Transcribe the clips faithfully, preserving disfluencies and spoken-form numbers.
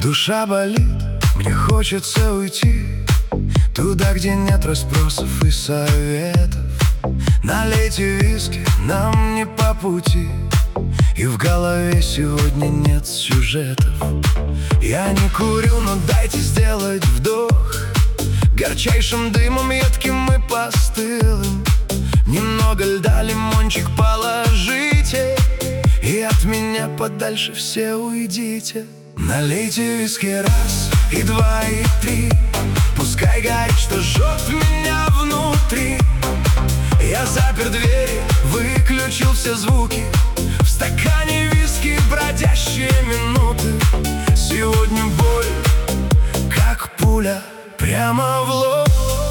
Душа болит, мне хочется уйти туда, где нет расспросов и советов. Налейте виски, нам не по пути, и в голове сегодня нет сюжетов. Я не курю, но дайте сделать вдох горчайшим дымом, едким и постылым. Немного льда, лимончик положите, и от меня подальше все уйдите. Налейте виски раз, и два, и три, пускай горит, что жжет меня внутри. Я запер двери, выключил все звуки, в стакане виски бродящие минуты. Сегодня боль, как пуля, прямо в лоб.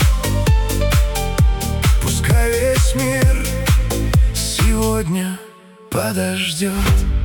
Пускай весь мир сегодня подождет.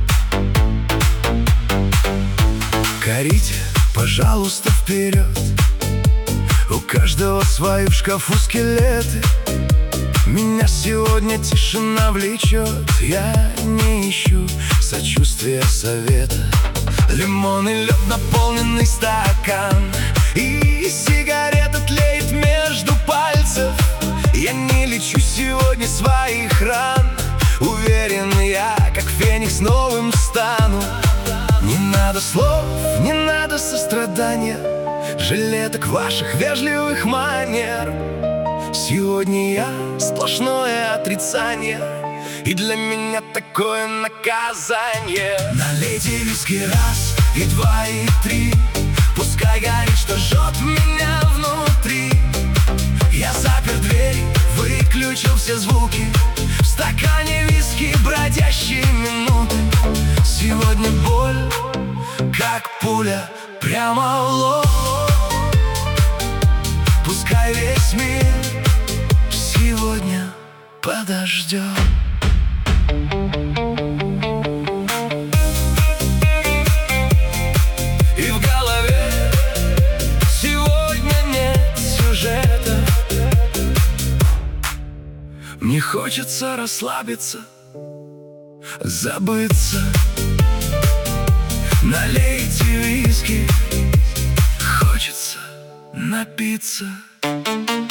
Горите, пожалуйста, вперед, у каждого свои в шкафу скелеты. Меня сегодня тишина влечет, я не ищу сочувствия, совета. Лимон и лед, наполненный стакан, и сигарета тлеет между пальцев. Я не лечу сегодня своих ран, уверен я, как феникс новым стану. Не надо слов, не надо сострадания, жилеток ваших вежливых манер. Сегодня я сплошное отрицание, и для меня такое наказание. Налейте виски раз, и два, и три, пускай горит, что жжет меня внутри. Я запер двери, выключил все звуки, в стакане виски бродящие минуты. Сегодня боль, как пуля, прямо в лоб. Пускай весь мир сегодня подождет. И в голове сегодня нет сюжета. Мне хочется расслабиться, забыться. Налейте виски, хочется напиться.